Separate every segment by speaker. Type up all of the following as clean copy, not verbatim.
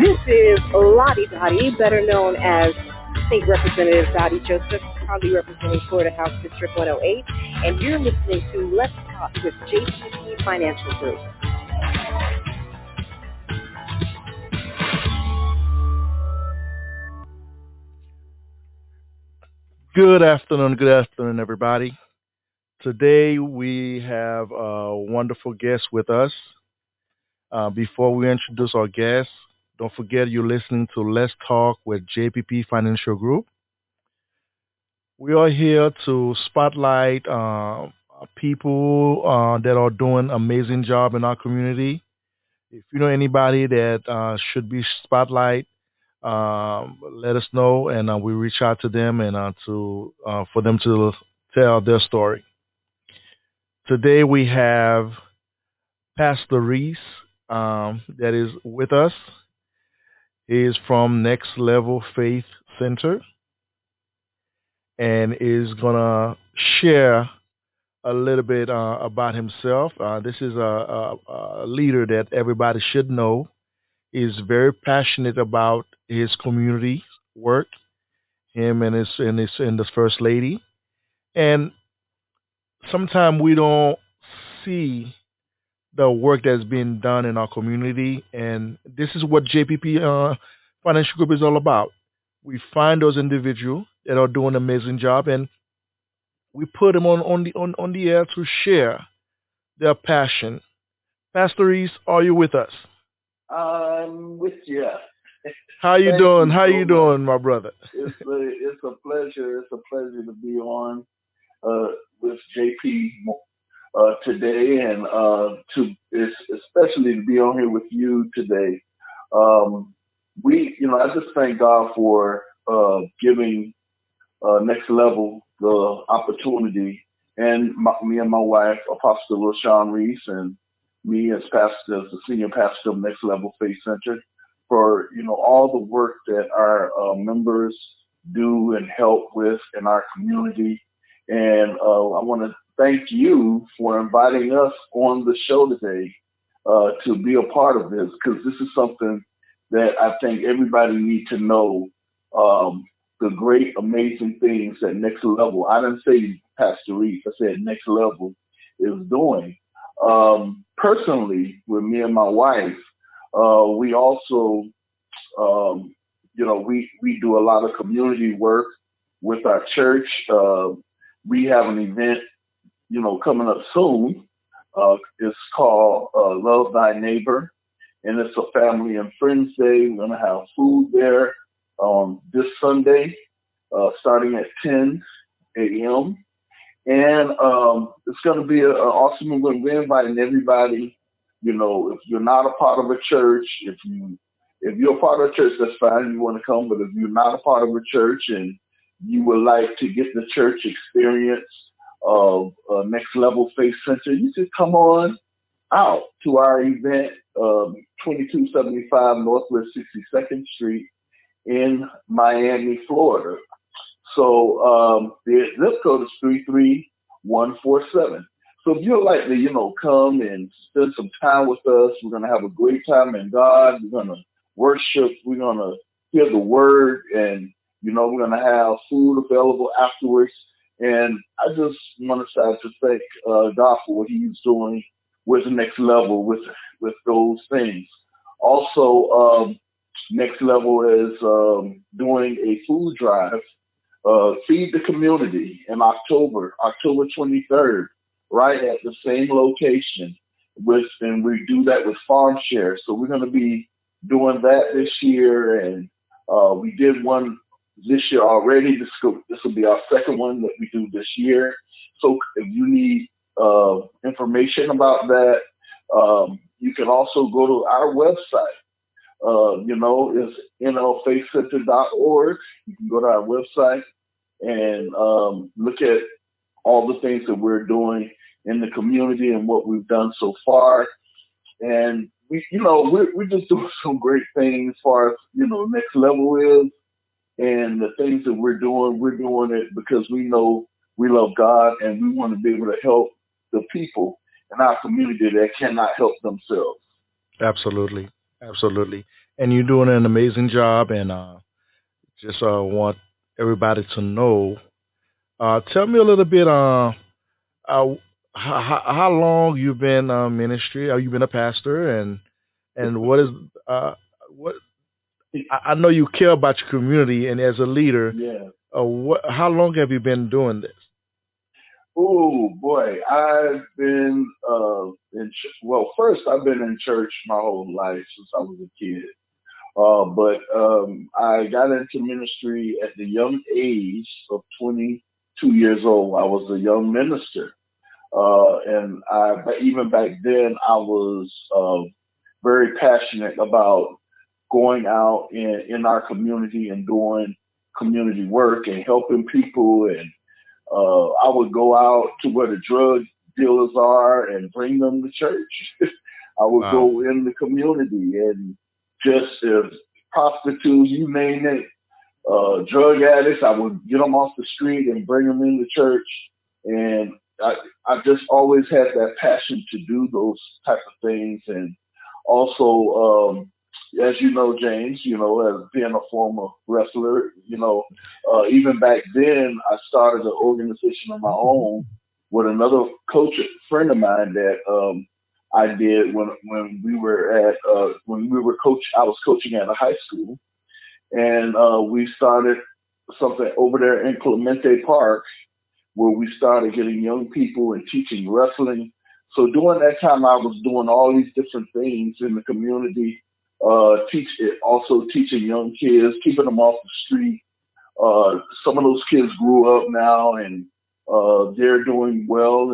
Speaker 1: This is Lottie Dottie, better known as State Representative Dottie Joseph, proudly representing Florida House District 108, and you're listening to Let's Talk with JPP Financial Group.
Speaker 2: Good afternoon, everybody. Today we have a wonderful guest with us. Before we introduce our guest, don't forget you're listening to Let's Talk with JPP Financial Group. We are here to spotlight people that are doing amazing job in our community. If you know anybody that should be spotlight, let us know, and we reach out to them and to for them to tell their story. Today we have Pastor Reese that is with us. He is from Next Level Faith Center and is gonna share a little bit about himself. This is a leader that everybody should know. He's very passionate about his community work. Him and the first lady. And sometimes we don't see the work that's being done in our community, and this is what JPP Financial Group is all about. We find those individuals that are doing an amazing job, and we put them on the air to share their passion. Pastor Reese, are you with us?
Speaker 3: I'm with you.
Speaker 2: How you
Speaker 3: Thank
Speaker 2: doing?
Speaker 3: you
Speaker 2: How
Speaker 3: so
Speaker 2: you
Speaker 3: much.
Speaker 2: doing, my brother?
Speaker 3: It's a pleasure. It's a pleasure to be on uh, with JP today, and especially to be on here with you today. Um, I just thank God for giving Next Level the opportunity, and me and my wife, Apostle LaShawn Reese, and me as pastor, as the senior pastor of Next Level Faith Center, for all the work that our members do and help with in our community. And I want to thank you for inviting us on the show today to be a part of this, because this is something that I think everybody needs to know. The great, amazing things that Next Level, I didn't say Pastor Reese, I said Next Level is doing. Personally, with me and my wife, we also, we do a lot of community work with our church. We have an event, coming up soon. It's called Love Thy Neighbor, and it's a family and friends day. We're going to have food there this Sunday, starting at 10 a.m. And it's going to be an awesome event. We're inviting everybody. If you're not a part of a church, if you're a part of a church, that's fine. You want to come, but if you're not a part of a church and you would like to get the church experience of Next Level Faith Center, you should come on out to our event, 2275 Northwest 62nd Street in Miami, Florida. So the zip code is 33147. So if you'd like to, come and spend some time with us, we're going to have a great time in God. We're going to worship. We're going to hear the word, and, we're going to have food available afterwards. And I just want to start to thank God for what he's doing with the Next Level with those things. Also, Next Level is doing a food drive, Feed the Community, in October 23rd, right at the same location. And we do that with Farm Share. So we're going to be doing that this year, and we did one this year already. This will be our second one that we do this year. So if you need information about that, you can also go to our website. It's nlfaithcenter.org. You can go to our website and look at all the things that we're doing in the community and what we've done so far. And we're just doing some great things as far as, Next Level is, and the things that we're doing it because we know we love God, and we want to be able to help the people in our community that cannot help themselves.
Speaker 2: Absolutely. Absolutely. And you're doing an amazing job, and just want everybody to know. Tell me a little bit. Uh, how long you've been ministry? Have you been a pastor, and what is what? I know you care about your community, and as a leader,
Speaker 3: Yeah.
Speaker 2: what? How long have you been doing this?
Speaker 3: Oh boy, I've been well. First, I've been in church my whole life since I was a kid. But I got into ministry at the young age of 22 years old. I was a young minister, but even back then, I was very passionate about going out in our community and doing community work and helping people. And I would go out to where the drug dealers are and bring them to church. I would
Speaker 2: Wow.
Speaker 3: go in the community and just prostitutes, you name it, drug addicts. I would get them off the street and bring them into church. And I just always had that passion to do those type of things. And also, as you know, James, as being a former wrestler, even back then, I started an organization of my own with another coach, friend of mine that I did when we were coach. I was coaching at a high school, and we started something over there in Clemente Park where we started getting young people and teaching wrestling. So during that time, I was doing all these different things in the community, also teaching young kids, keeping them off the street. Some of those kids grew up now, and they're doing well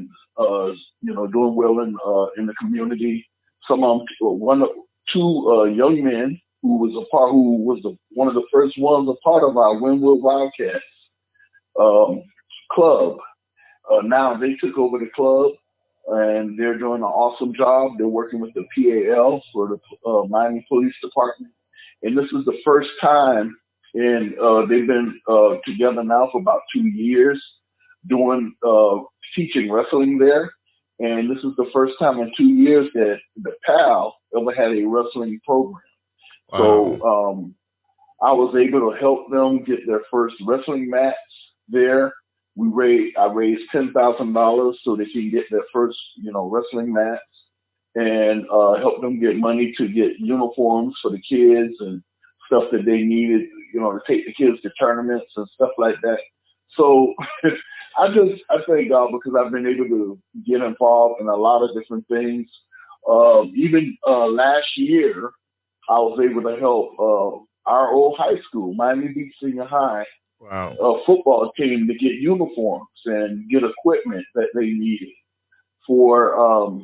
Speaker 3: and doing well in the community. Some of them, two young men who was one of the first ones a part of our Winwood Wildcats um, club. Now they took over the club and they're doing an awesome job. They're working with the PAL for the Miami Police Department. And this is the first time, and they've been together now for about 2 years doing teaching wrestling there. And this is the first time in 2 years that the PAL ever had a wrestling program.
Speaker 2: Wow.
Speaker 3: So I was able to help them get their first wrestling match there. I raised $10,000 so they can get their first, wrestling match, and help them get money to get uniforms for the kids and stuff that they needed, to take the kids to tournaments and stuff like that. So I thank God because I've been able to get involved in a lot of different things. Even last year, I was able to help our old high school, Miami Beach Senior High,
Speaker 2: Wow.
Speaker 3: football team to get uniforms and get equipment that they needed for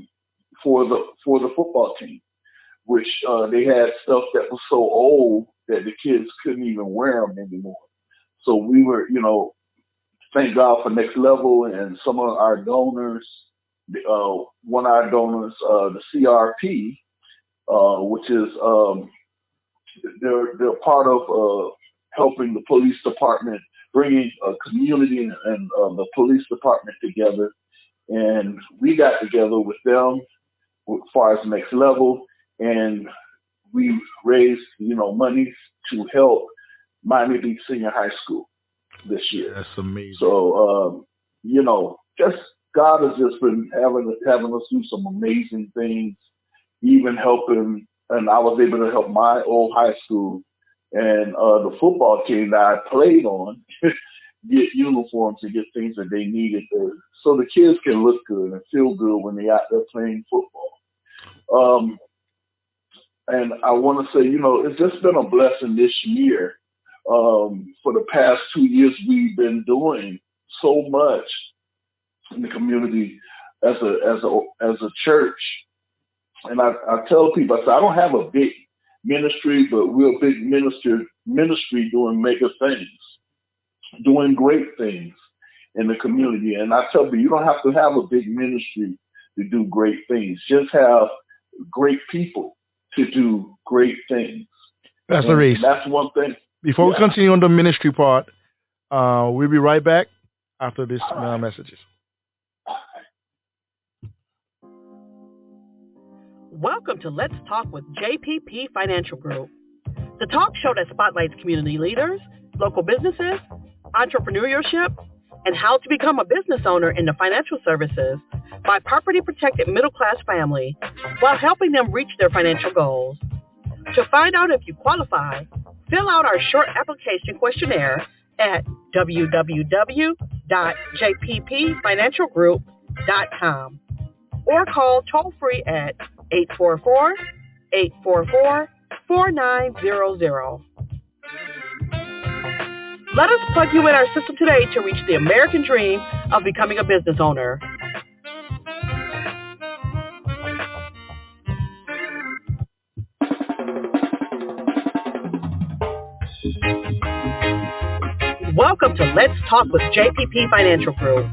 Speaker 3: the football team, which they had stuff that was so old that the kids couldn't even wear them anymore. So we were, thank God for Next Level and some of our donors. One of our donors, the CRP, which is they're part of helping the police department, bringing a community and the police department together. And we got together with them as far as Next Level, and we raised money to help Miami Beach Senior High School this year.
Speaker 2: That's amazing.
Speaker 3: So just God has just been having us do some amazing things, even helping, and I was able to help my old high school and the football team that I played on get uniforms and get things that they needed so the kids can look good and feel good when they're out there playing football. Um, and I want to say, it's just been a blessing this year. For the past 2 years, we've been doing so much in the community as a church. And I tell people, I say, I don't have a big ministry, but we're a big ministry doing mega things, doing great things in the community. And I tell people, you don't have to have a big ministry to do great things. Just have great people to do great things.
Speaker 2: Pastor Reese,
Speaker 3: And that's one thing.
Speaker 2: before we
Speaker 3: Yeah.
Speaker 2: continue on the ministry part, we'll be right back after these messages.
Speaker 4: Welcome to Let's Talk with JPP Financial Group, the talk show that spotlights community leaders, local businesses, entrepreneurship, and how to become a business owner in the financial services by property-protected middle-class family while helping them reach their financial goals. To find out if you qualify, fill out our short application questionnaire at www.jppfinancialgroup.com or call toll-free at 844-844-4900. Let us plug you in our system today to reach the American dream of becoming a business owner. Welcome to Let's Talk with JPP Financial Group,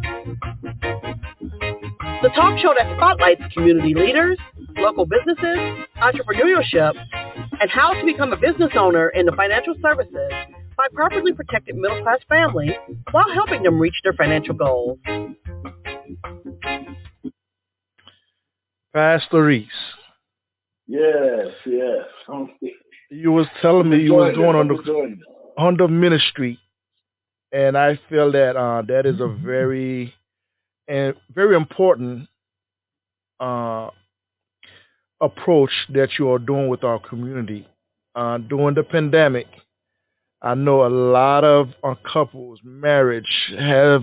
Speaker 4: the talk show that spotlights community leaders, local businesses, entrepreneurship, and how to become a business owner in the financial services by properly protected middle-class families while helping them reach their financial goals.
Speaker 2: Pastor Reese.
Speaker 3: Yes.
Speaker 2: You was telling me you was going on the ministry, and I feel that that is a very important approach that you are doing with our community. During the pandemic, I know a lot of couples, marriage have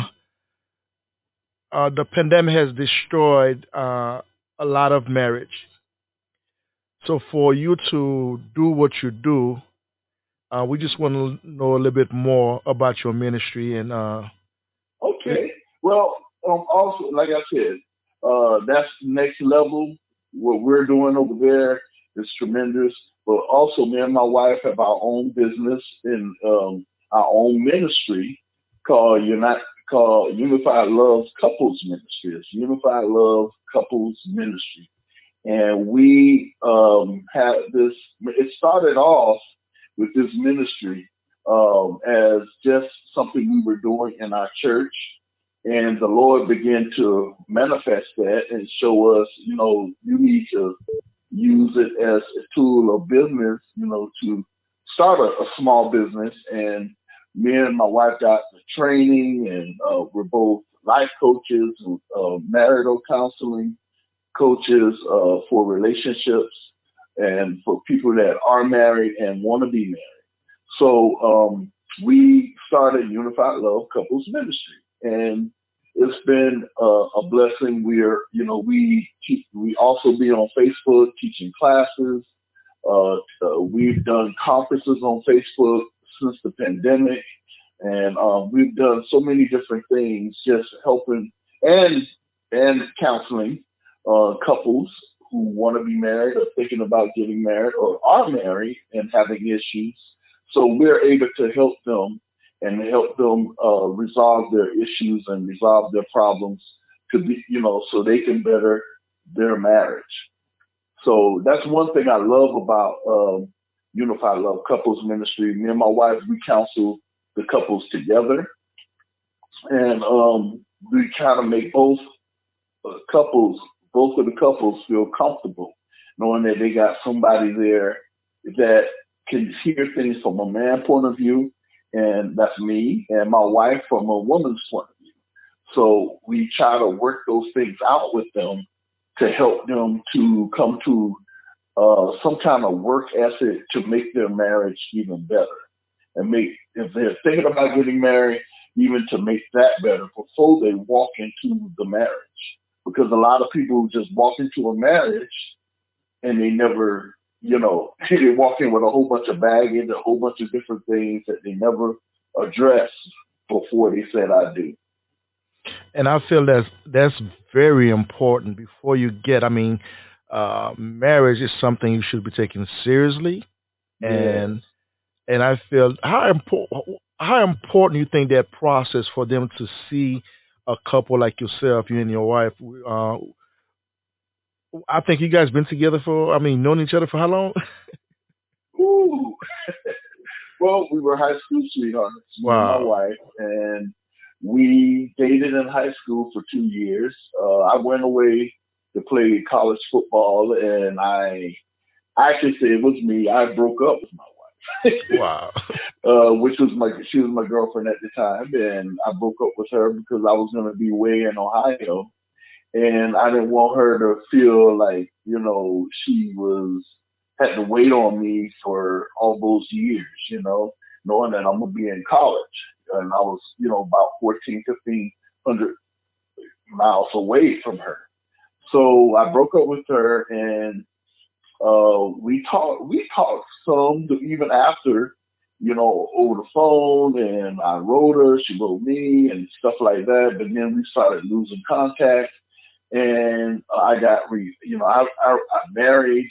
Speaker 2: the pandemic has destroyed a lot of marriage. So for you to do what you do, we just want to know a little bit more about your ministry and.
Speaker 3: Okay. Well, also, like I said, that's next level. What we're doing over there is tremendous. But also, me and my wife have our own business in our own ministry called Unified Love Couples Ministry. It's Unified Love Couples Ministry. And we had this, it started off with this ministry as just something we were doing in our church. And the Lord began to manifest that and show us, you need to use it as a tool of business, to start a small business. And me and my wife got the training, and we're both life coaches, marital counseling coaches for relationships and for people that are married and want to be married. So we started Unified Love Couples Ministry, and it's been a blessing. We also be on Facebook teaching classes. We've done conferences on Facebook since the pandemic, and we've done so many different things, just helping and counseling couples who want to be married or thinking about getting married or are married and having issues. So we're able to help them and help them resolve their issues and resolve their problems to be, so they can better their marriage. So that's one thing I love about Unified Love Couples Ministry. Me and my wife, we counsel the couples together, and we kind of make both of the couples feel comfortable knowing that they got somebody there that can hear things from a man point of view, and that's me, and my wife from a woman's point of view. So we try to work those things out with them to help them to come to some kind of work ethic to make their marriage even better, and if they're thinking about getting married, even to make that better before they walk into the marriage. Because a lot of people just walk into a marriage and they never, they walk in with a whole bunch of baggage, a whole bunch of different things that they never address before they said I do.
Speaker 2: And I feel that's very important before you get. Marriage is something you should be taking seriously, and I feel how important you think that process for them to see a couple like yourself, you and your wife. I think you guys been together known each other for how long?
Speaker 3: Ooh. Well, we were high school sweethearts, me and my wife, and we dated in high school for 2 years. I went away to play college football, and I actually say it was me. I broke up with my wife.
Speaker 2: Wow.
Speaker 3: Which was she was my girlfriend at the time, and I broke up with her because I was going to be way in Ohio, and I didn't want her to feel like, she had to wait on me for all those years, knowing that I'm going to be in college. And I was, about 1,500 miles away from her. So I broke up with her, and we talked some even after, over the phone, and I wrote her, she wrote me and stuff like that. But then we started losing contact, and I got, I married,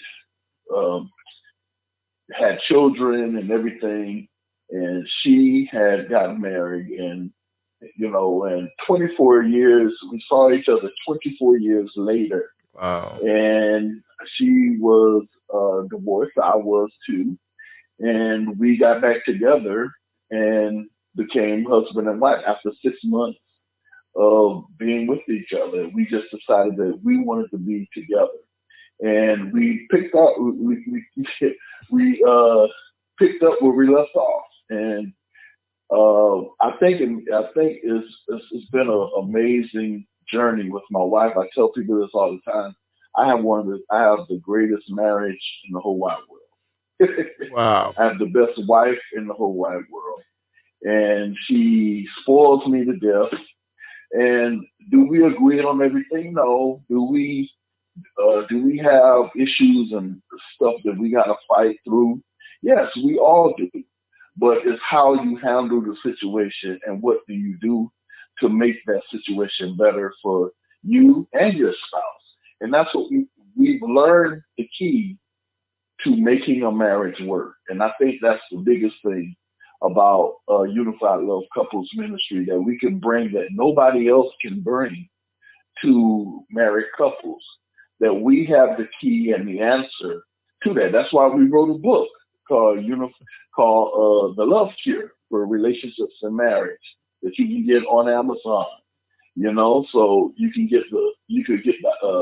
Speaker 3: had children and everything, and she had gotten married, and, and 24 years, we saw each other 24 years later.
Speaker 2: Wow.
Speaker 3: And she was divorced, I was too. And we got back together and became husband and wife after 6 months of being with each other. We just decided that we wanted to be together. And we picked up, we picked up where we left off. And I think it's been an amazing journey with my wife. I tell people this all the time. I have the greatest marriage in the whole wide world.
Speaker 2: Wow.
Speaker 3: I have the best wife in the whole wide world, and she spoils me to death. And do we agree on everything? No. Do we have issues and stuff that we got to fight through? Yes, we all do. But it's how you handle the situation and what do you do to make that situation better for you and your spouse. And that's what we've learned, the key to making a marriage work. And I think that's the biggest thing about Unified Love Couples Ministry, that we can bring that nobody else can bring to married couples, that we have the key and the answer to that. That's why we wrote a book called The Love Cure for Relationships and Marriage that you can get on Amazon. So you can get you can get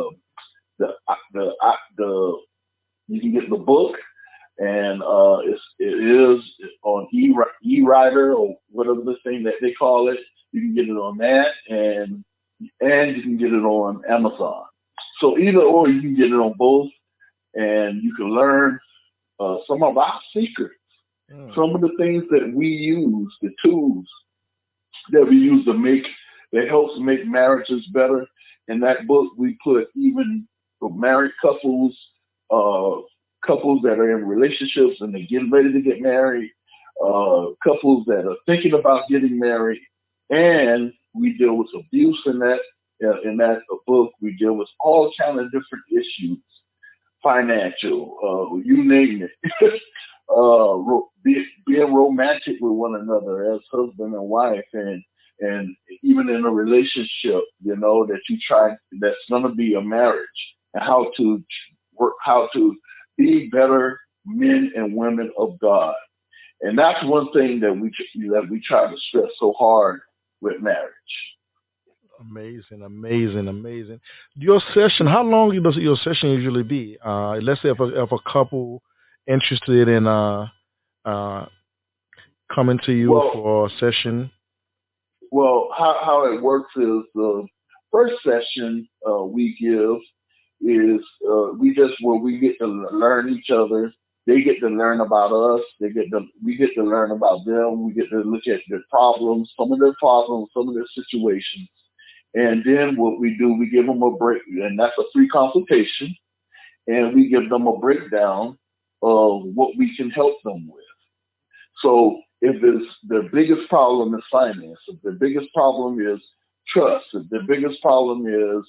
Speaker 3: the book, and it is on e-writer or whatever the thing that they call it. You can get it on that, and you can get it on Amazon. So either or, you can get it on both, and you can learn some of our secrets, some of the things that we use, the tools that we use that helps make marriages better. In that book, we put even for married couples, couples that are in relationships and they're getting ready to get married, couples that are thinking about getting married, and we deal with abuse in that book. We deal with all kinds of different issues, financial, you name it. Being romantic with one another as husband and wife, and even in a relationship, that you try, that's going to be a marriage, and how to be better men and women of God. And that's one thing that we try to stress so hard with marriage.
Speaker 2: Amazing. Your session, how long does your session usually be? Let's say if a couple interested in coming to you for a session.
Speaker 3: Well, how it works is the first session we give is we get to learn each other. They get to learn about us. We get to learn about them. We get to look at their problems, some of their situations. And then what we do, we give them a break, and that's a free consultation. And we give them a breakdown of what we can help them with. So if their biggest problem is finance, if their biggest problem is trust, if their biggest problem is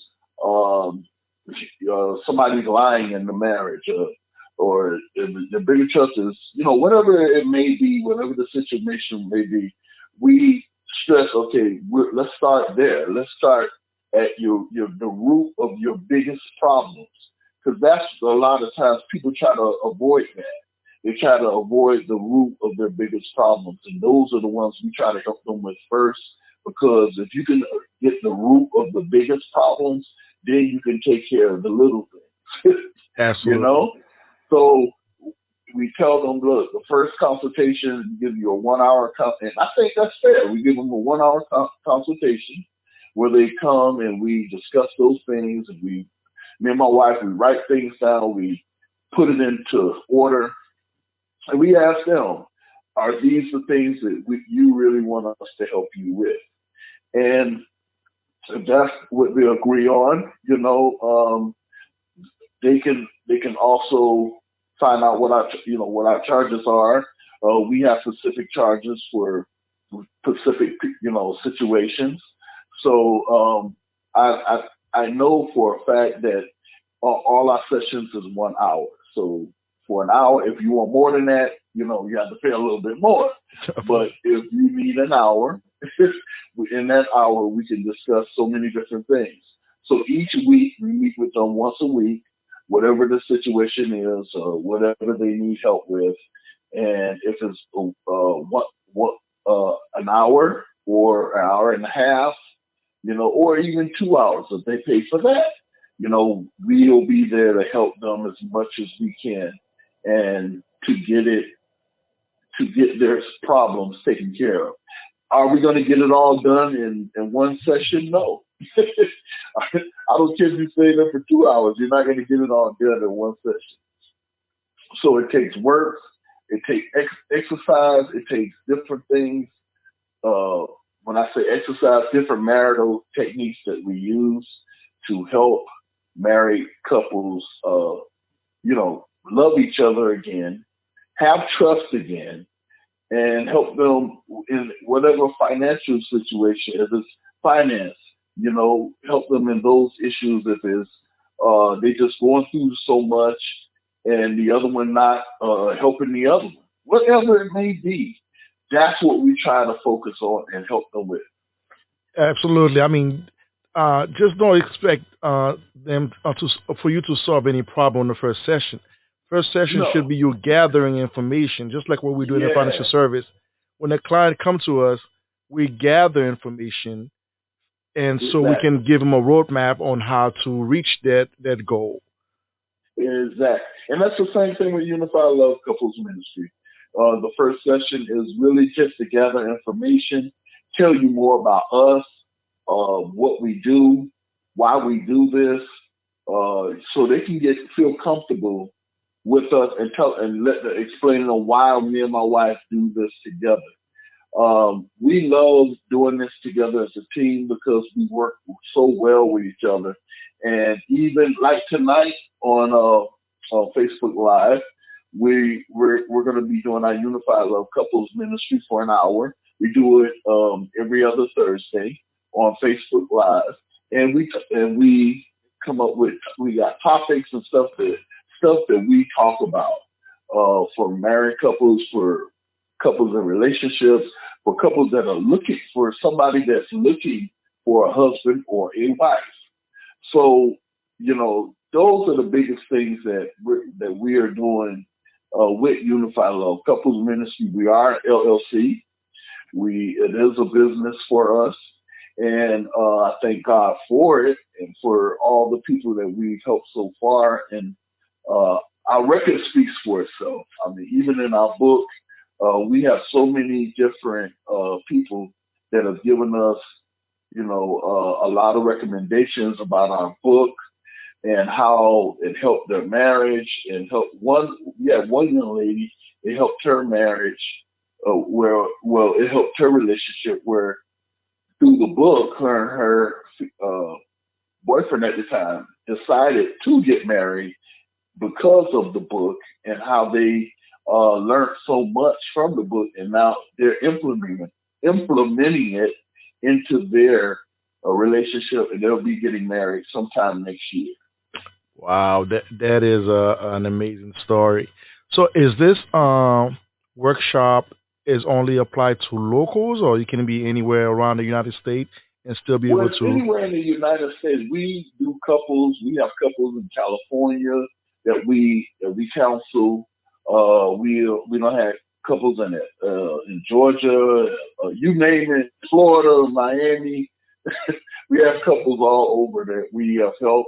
Speaker 3: somebody's lying in the marriage, or the bigger trust is, whatever it may be, whatever the situation may be, we stress, okay, let's start there. Let's start at the root of your biggest problems, because that's a lot of times people try to avoid that. They try to avoid the root of their biggest problems, and those are the ones we try to help them with first, because if you can get the root of the biggest problems, then you can take care of the little things.
Speaker 2: Absolutely.
Speaker 3: You know? So we tell them, look, the first consultation, we give you a 1 hour, and I think that's fair. We give them a 1 hour consultation where they come and we discuss those things. And me and my wife, we write things down, we put it into order, and we ask them, are these the things that you really want us to help you with? And that's what they agree on. You know, they can also find out what our charges are. We have specific charges for specific situations. So I know for a fact that all our sessions is 1 hour. So for an hour, if you want more than that, you have to pay a little bit more. But if you need an hour, in that hour we can discuss so many different things. So each week we meet with them once a week, whatever the situation is, or whatever they need help with. And if it's an hour or an hour and a half, or even 2 hours, if they pay for that, we'll be there to help them as much as we can, and to get their problems taken care of. Are we going to get it all done in one session? No. I don't care if you stay there for 2 hours. You're not going to get it all done in one session. So it takes work. It takes exercise. It takes different things. When I say exercise, different marital techniques that we use to help married couples, love each other again, have trust again, and help them in whatever financial situation, if it's finance, help them in those issues if it's they just going through so much and the other one not helping the other one. Whatever it may be, that's what we try to focus on and help them with.
Speaker 2: Absolutely. I mean, just don't expect them for you to solve any problem in the first session. First session should be you gathering information, just like what we do in the financial service. When a client comes to us, we gather information, and so we can give them a roadmap on how to reach that goal.
Speaker 3: Exactly. And that's the same thing with Unified Love Couples Ministry. The first session is really just to gather information, tell you more about us, what we do, why we do this, so they can feel comfortable with us and explain on why me and my wife do this together. We love doing this together as a team because we work so well with each other. And even like tonight on Facebook Live, we're going to be doing our Unified Love Couples Ministry for an hour. We do it every other Thursday on Facebook Live, and we come up with, we got topics and stuff that we talk about for married couples, for couples in relationships, for couples that are looking for somebody that's looking for a husband or a wife. So, those are the biggest things that we are doing with Unified Love Couples Ministry. We are LLC. It is a business for us, and I thank God for it and for all the people that we've helped so far. And our record speaks for itself. I mean, even in our book, we have so many different people that have given us, a lot of recommendations about our book and how it helped their marriage, and helped one young lady, it helped her marriage, it helped her relationship where through the book, her boyfriend at the time decided to get married because of the book, and how they learned so much from the book, and now they're implementing it into their relationship, and they'll be getting married sometime next year.
Speaker 2: Wow, that is an amazing story. So is this workshop is only applied to locals, or you can be anywhere around the United States and still be able to?
Speaker 3: Anywhere in the United States. We do couples. We have couples in California that we counsel. We don't have couples in Georgia, you name it, Florida, Miami. we have couples all over that we have helped.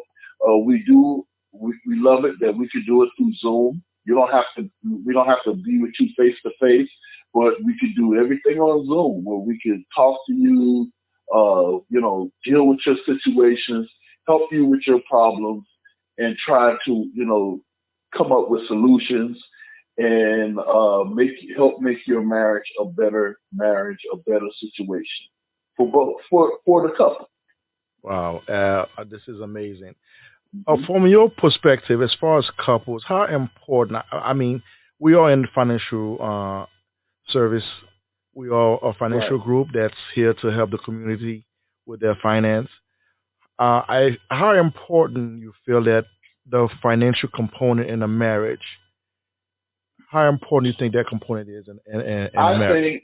Speaker 3: We love it that we can do it through Zoom. We don't have to be with you face to face, but we can do everything on Zoom where we can talk to you, deal with your situations, help you with your problems, and try to, come up with solutions and help make your marriage a better situation for the couple.
Speaker 2: Wow, this is amazing. From your perspective, as far as couples, how important? I mean, we are in financial service. We are a financial group that's here to help the community with their finance. How important you feel that the financial component in a marriage? How important you think that component is in a marriage?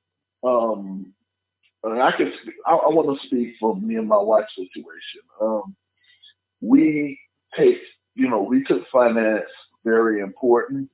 Speaker 3: I think I want to speak from me and my wife's situation. We took finance very important.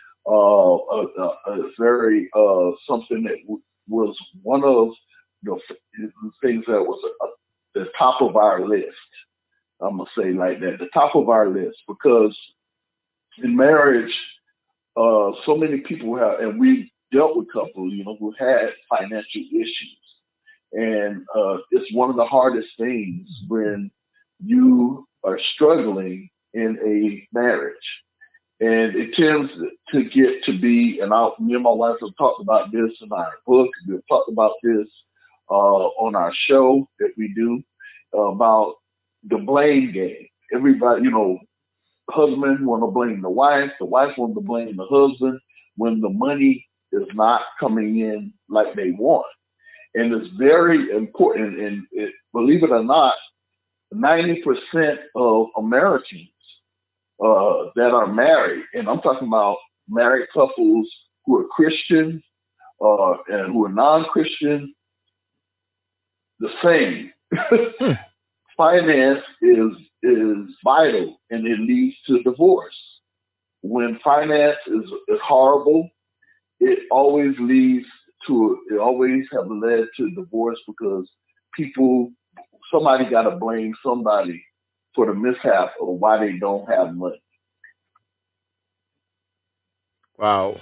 Speaker 3: Very something that was one of the things that was the top of our list. I'm gonna say like that, the top of our list, because in marriage, so many people have, and we dealt with couples, who had financial issues, and it's one of the hardest things when you are struggling in a marriage. And it tends to get to be, and me and my wife have talked about this in our book. We've talked about this on our show that we do about the blame game. Everybody, husband want to blame the wife want to blame the husband when the money is not coming in like they want. And it's very important, and believe it or not, 90% of Americans that are married, and I'm talking about married couples who are Christian and who are non-Christian, the same. Finance is vital, and it leads to divorce. When finance is horrible, it always have led to divorce, because somebody got to blame somebody for the mishap of why they don't have money.
Speaker 2: Wow.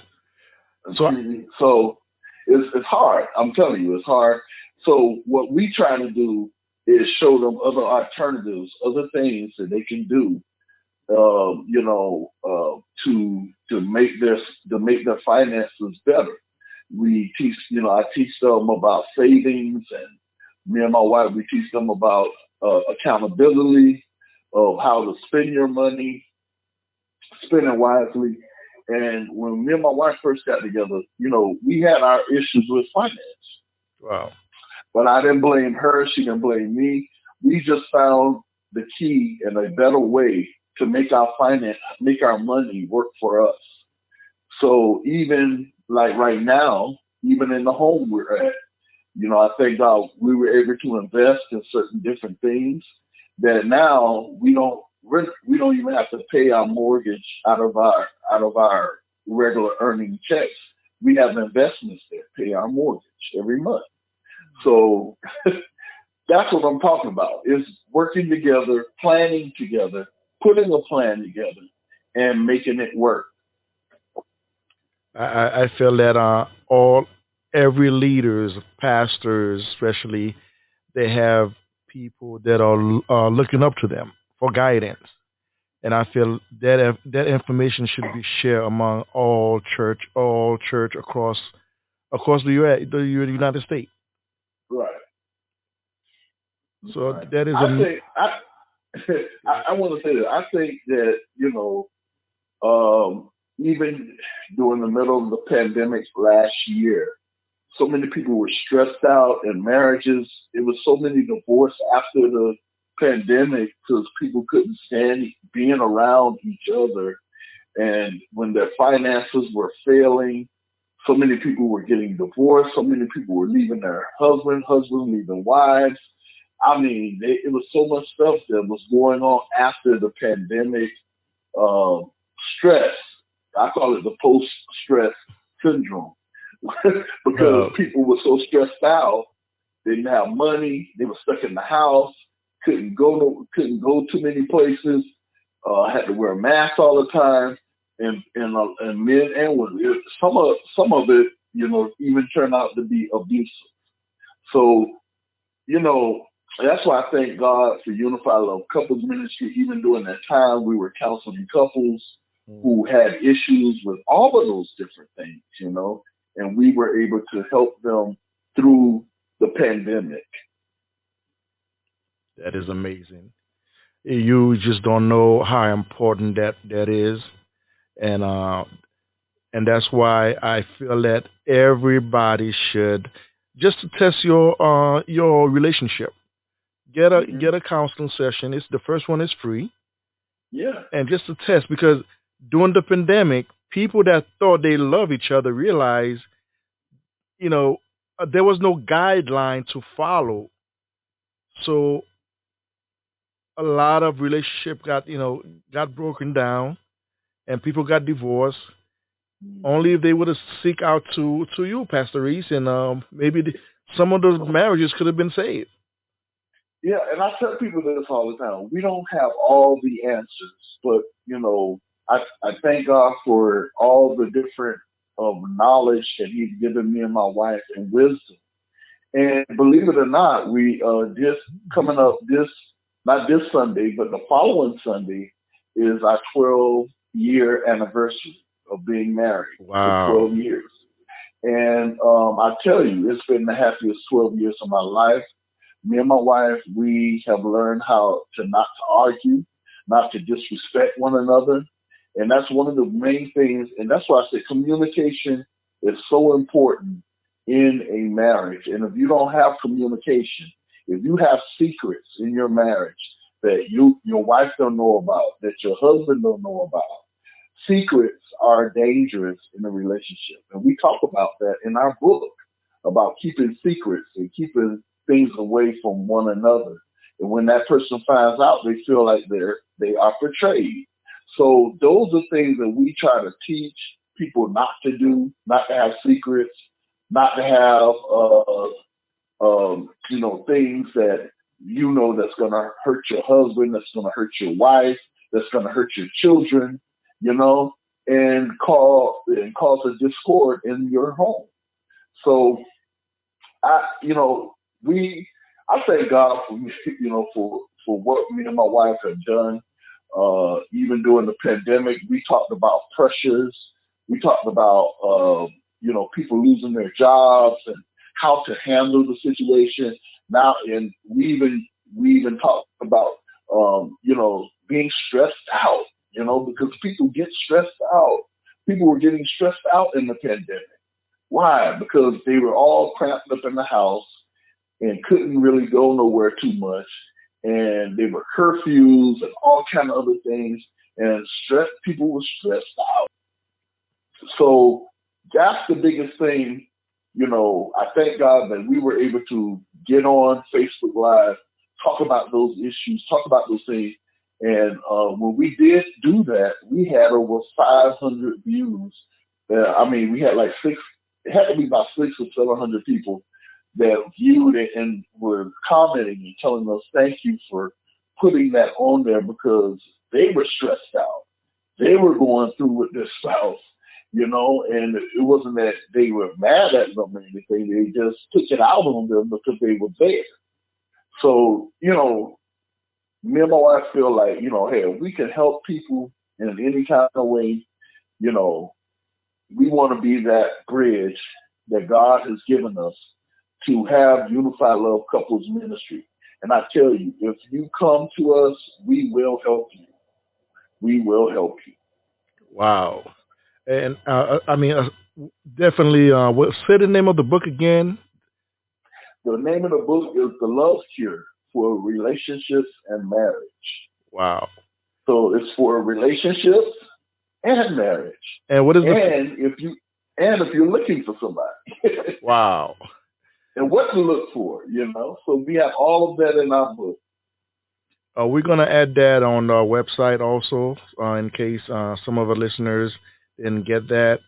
Speaker 3: So it's hard. I'm telling you, it's hard. So what we try to do is show them other alternatives, other things that they can do, to make their finances better. We teach, I teach them about savings, and me and my wife, we teach them about accountability, of how to spend your money, spend it wisely. And when me and my wife first got together, we had our issues with finance.
Speaker 2: Wow.
Speaker 3: But I didn't blame her. She didn't blame me. We just found the key and a better way to make our money work for us. So even like right now, even in the home we're at, I thank God we were able to invest in certain different things that now we don't even have to pay our mortgage out of our regular earning checks. We have investments that pay our mortgage every month. So that's what I'm talking about, is working together, planning together, putting a plan together, and making it work.
Speaker 2: I feel that every leaders, pastors especially, they have people that are looking up to them for guidance. And I feel that information should be shared among all church across the United States.
Speaker 3: Right.
Speaker 2: So right. That is.
Speaker 3: I want to say that I think that even during the middle of the pandemic last year, so many people were stressed out in marriages. It was so many divorces after the pandemic because people couldn't stand being around each other. And when their finances were failing, so many people were getting divorced. So many people were leaving their husbands leaving wives. I mean, it was so much stuff that was going on after the pandemic stress. I call it the post-stress syndrome because people were so stressed out They didn't have money. They were stuck in the house. Couldn't go too many places. Had to wear a mask all the time. And men and women. Some of it, even turned out to be abusive. So, that's why I thank God for Unified Love Couples Ministry. Even during that time, we were counseling couples who had issues with all of those different things, and we were able to help them through the pandemic.
Speaker 2: That is amazing. You just don't know how important that is. And that's why I feel that everybody should just to test your relationship. Get a counseling session. It's the first one is free.
Speaker 3: Yeah.
Speaker 2: And just to test, because during the pandemic, people that thought they love each other realized, there was no guideline to follow. So a lot of relationship got broken down, and people got divorced. Only if they would have seek out to you, Pastor Reese, and maybe some of those marriages could have been saved.
Speaker 3: Yeah, and I tell people this all the time. We don't have all the answers, but I thank God for all the different knowledge that He's given me and my wife and wisdom. And believe it or not, we just coming up not this Sunday, but the following Sunday is our 12-year anniversary of being married.
Speaker 2: Wow.
Speaker 3: For 12 years. And I tell you, it's been the happiest 12 years of my life. Me and my wife, we have learned how to not to argue, not to disrespect one another. And that's one of the main things. And that's why I say communication is so important in a marriage. And if you don't have communication, if you have secrets in your marriage that your wife don't know about, that your husband don't know about, secrets are dangerous in a relationship. And we talk about that in our book, about keeping secrets and keeping things away from one another. And when that person finds out, they feel like they are betrayed. So those are things that we try to teach people not to do, not to have secrets, not to have, things that that's going to hurt your husband, that's going to hurt your wife, that's going to hurt your children, and cause a discord in your home. So I thank God for what me and my wife have done. Even during the pandemic, we talked about pressures. We talked about, people losing their jobs and how to handle the situation. Now, and we even talked about, being stressed out, because people get stressed out. People were getting stressed out in the pandemic. Why? Because they were all cramped up in the house and couldn't really go nowhere too much. And there were curfews and all kind of other things. And people were stressed out. So that's the biggest thing. I thank God that we were able to get on Facebook Live, talk about those issues, talk about those things. And when we did do that, we had over 500 views. We had it had to be about 600 or 700 people that viewed it and were commenting and telling us thank you for putting that on there, because they were stressed out. They were going through with their spouse, and it wasn't that they were mad at them or anything. They just took it out on them because they were there. So, me and my wife feel like, hey, if we can help people in any kind of way, we want to be that bridge that God has given us to have Unified Love Couples Ministry. And I tell you, if you come to us, we will help you. We will help you.
Speaker 2: Wow. And definitely, say the name of the book again.
Speaker 3: The name of the book is The Love Cure for Relationships and Marriage.
Speaker 2: Wow.
Speaker 3: So it's for relationships and marriage.
Speaker 2: And what is
Speaker 3: if you're looking for somebody.
Speaker 2: Wow.
Speaker 3: And what to look for, So we have all of that in our book.
Speaker 2: We're going to add that on our website also, in case some of our listeners didn't get that.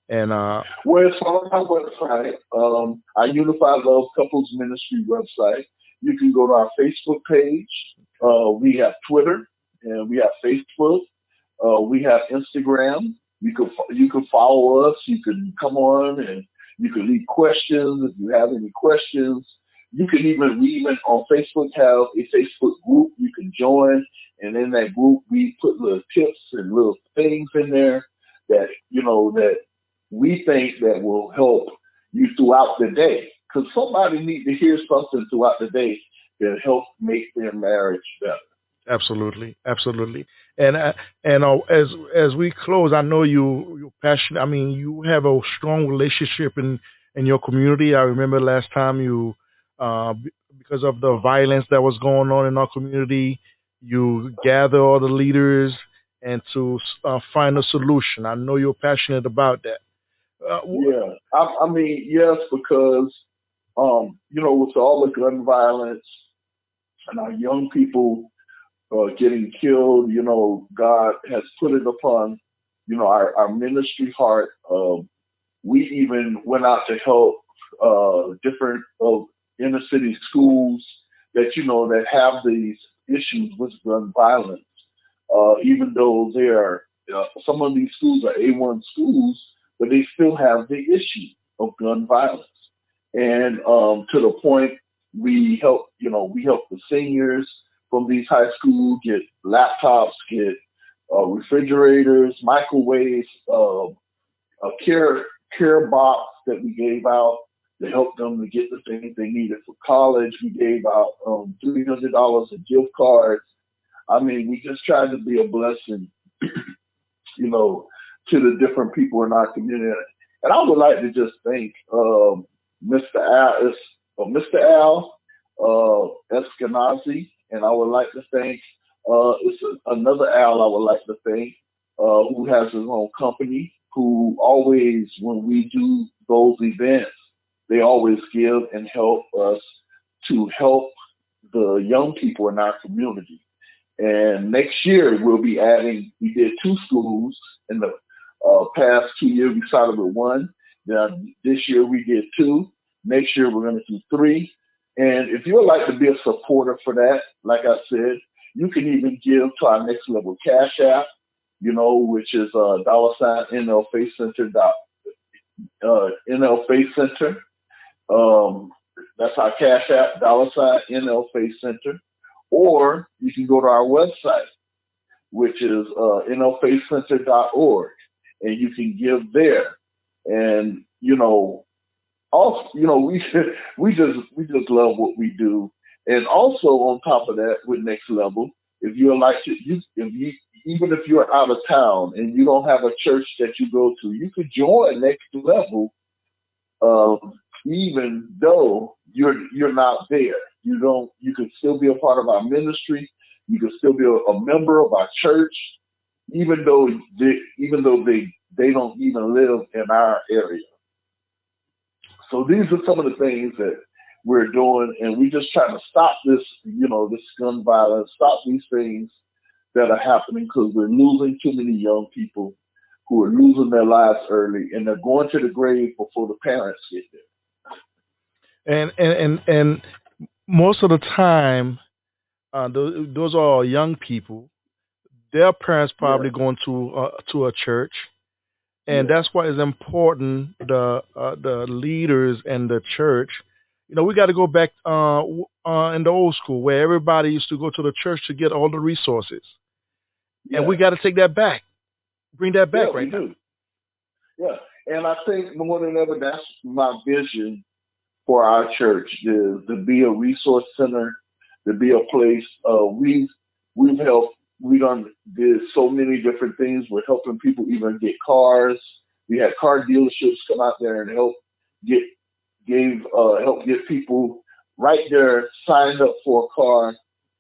Speaker 2: And
Speaker 3: Well, it's on our website, our Unified Love Couples Ministry website. You can go to our Facebook page. We have Twitter and we have Facebook. We have Instagram. You can follow us. You can come on and you can leave questions if you have any questions. You can even on Facebook have a Facebook group you can join, and in that group we put little tips and little things in there that that we think that will help you throughout the day. Because somebody needs to hear something throughout the day that help make their marriage better.
Speaker 2: Absolutely, absolutely. And as we close, I know you're passionate. I mean, you have a strong relationship in your community. I remember last time because of the violence that was going on in our community, you gather all the leaders and to find a solution. I know you're passionate about that.
Speaker 3: Yeah, I mean, yes, because with all the gun violence and our young people getting killed, God has put it upon, our ministry heart. We even went out to help different inner city schools that, that have these issues with gun violence. Even though they are, some of these schools are A1 schools, but they still have the issue of gun violence. And to the point, we help the seniors from these high schools get laptops, get refrigerators, microwaves, a care box that we gave out to help them to get the things they needed for college. We gave out $300 in gift cards. I mean, we just tried to be a blessing, to the different people in our community. And I would like to just thank Mr. Al Eskenazi, and I would like to thank another Al I would like to thank who has his own company, who always, when we do those events, they always give and help us to help the young people in our community. And next year we did 2 schools. In the past 2 years, we started with 1. Now this year we did 2. Next year we're going to do 3. And if you would like to be a supporter for that, like I said, you can even give to our Next Level Cash App, which is $NL Faith Center. NL Faith Center. That's our Cash App, $NL Faith Center. Or you can go to our website, which is nlfaithcenter.org, and you can give there. And also, we just love what we do. And also on top of that, with Next Level, if you're even if you're out of town and you don't have a church that you go to, you could join Next Level, even though you're not there. You can still be a part of our ministry. You can still be a member of our church, even though they don't even live in our area. So these are some of the things that we're doing, and we're just trying to stop this, this gun violence, stop these things that are happening, because we're losing too many young people who are losing their lives early, and they're going to the grave before the parents get there.
Speaker 2: And most of the time, those are young people. Their parents probably going to a church, and that's why it's important the leaders and the church. We got to go back in the old school where everybody used to go to the church to get all the resources, and we got to take that back, bring that back right now.
Speaker 3: Yeah, and I think more than ever, that's my vision for our church, is to be a resource center, to be a place. We did so many different things. We're helping people even get cars. We had car dealerships come out there and help get people right there signed up for a car,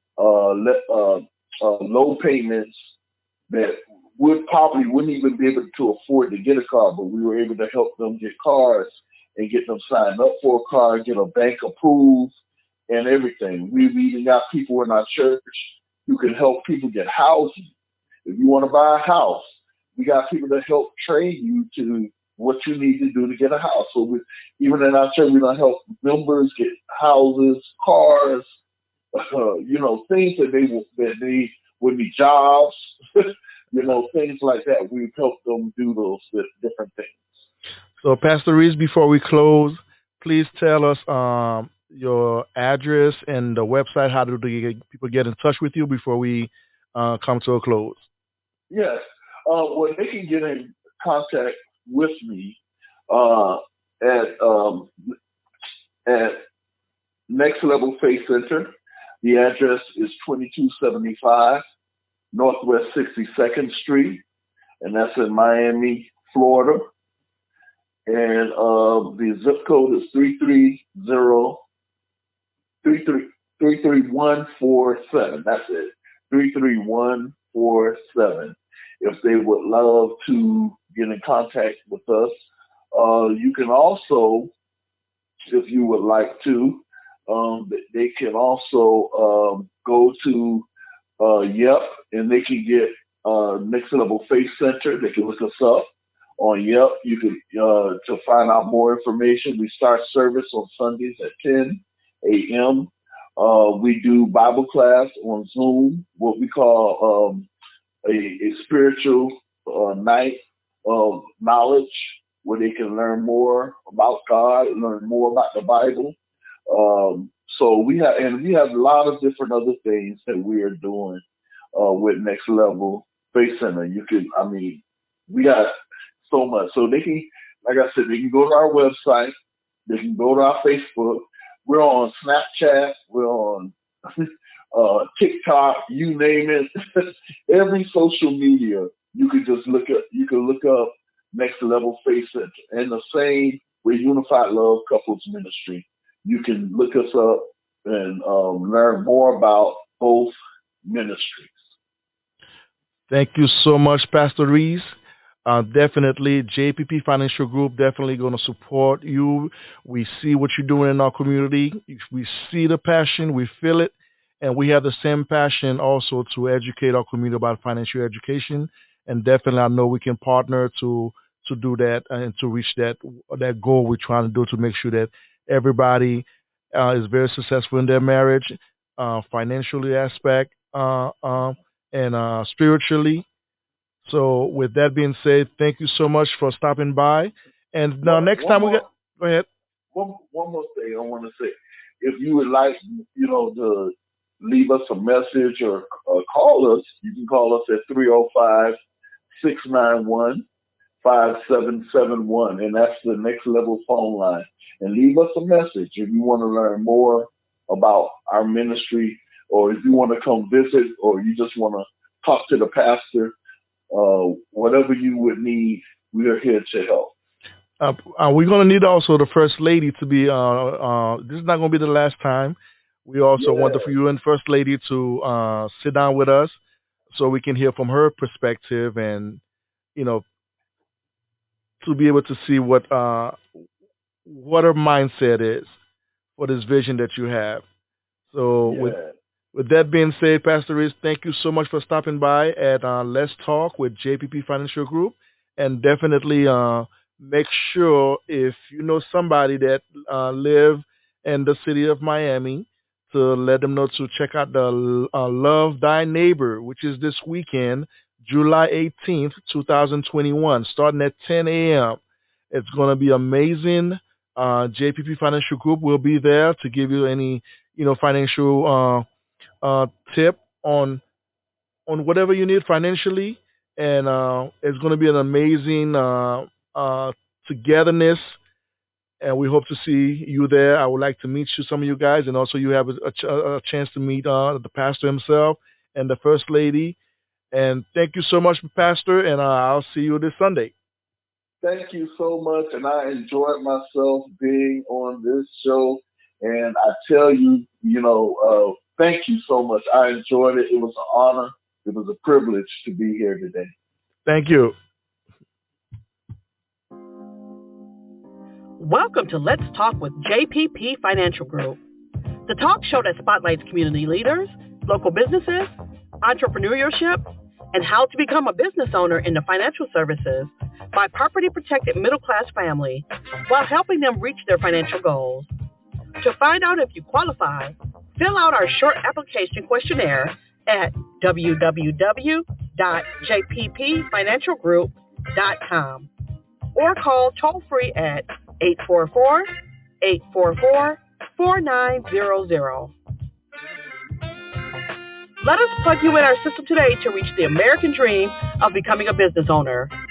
Speaker 3: low payments that wouldn't even be able to afford to get a car, but we were able to help them get cars and get them signed up for a car, get a bank approved, and everything. We've even got people in our church who can help people get housing. If you want to buy a house, we got people that help train you to what you need to do to get a house. So even in our church, we're going to help members get houses, cars, things that they would be jobs, things like that. We've helped them do those different things.
Speaker 2: So, Pastor Reese, before we close, please tell us your address and the website. How do people get in touch with you before we come to a close?
Speaker 3: Yes. Well, they can get in contact with me at Next Level Faith Center. The address is 2275 Northwest 62nd Street, and that's in Miami, Florida. And the zip code is 33147. That's it, 33147. If they would love to get in contact with us, you can also, if you would like to, they can also go to Yelp, and they can get Next Level Faith Center. They can look us up on Yelp. You can to find out more information. We start service on Sundays at 10 a.m. We do Bible class on Zoom, what we call a spiritual night of knowledge, where they can learn more about God and learn more about the Bible. So we have a lot of different other things that we are doing with Next Level Faith Center. We got so much. So they can, like I said, they can go to our website. They can go to our Facebook. We're on Snapchat. We're on TikTok. You name it. Every social media you can just look up. You can look up Next Level Faith Center, and the same with Unified Love Couples Ministry. You can look us up and learn more about both ministries.
Speaker 2: Thank you so much, Pastor Reese. Definitely, JPP Financial Group definitely going to support you. We see what you're doing in our community. We see the passion. We feel it. And we have the same passion also to educate our community about financial education. And definitely, I know we can partner to do that and to reach that goal we're trying to do, to make sure that everybody is very successful in their marriage, financially aspect, and spiritually. So with that being said, thank you so much for stopping by. And now next time go ahead.
Speaker 3: One more thing I want to say. If you would like, to leave us a message or call us, you can call us at 305-691-5771, and that's the Next Level phone line. And leave us a message if you want to learn more about our ministry, or if you want to come visit, or you just want to talk to the pastor. Whatever you would need, we are here to help.
Speaker 2: We're going to need also the First Lady to be, this is not going to be the last time. We also want for you and First Lady to sit down with us so we can hear from her perspective, and, to be able to see what her mindset is for this vision that you have. So with that being said, Pastor Reese, thank you so much for stopping by at Let's Talk with JPP Financial Group. And definitely make sure, if you know somebody that live in the city of Miami, to let them know to check out the Love Thy Neighbor, which is this weekend, July 18th, 2021, starting at 10 a.m. It's going to be amazing. JPP Financial Group will be there to give you any, financial tip on whatever you need financially, and it's going to be an amazing togetherness, and we hope to see you there. I would like to meet some of you guys, and also you have a chance to meet the pastor himself and the First Lady. And thank you so much, Pastor, and I'll see you this Sunday.
Speaker 3: Thank you so much, and I enjoyed myself being on this show, and I tell you, thank you so much. I enjoyed it. It was an honor. It was a privilege to be here today.
Speaker 2: Thank you.
Speaker 4: Welcome to Let's Talk with JPP Financial Group, the talk show that spotlights community leaders, local businesses, entrepreneurship, and How to Become a Business Owner in the Financial Services by poverty-protected middle-class family while helping them reach their financial goals. To find out if you qualify, fill out our short application questionnaire at www.jppfinancialgroup.com or call toll-free at 844-844-4900. Let us plug you in our system today to reach the American dream of becoming a business owner.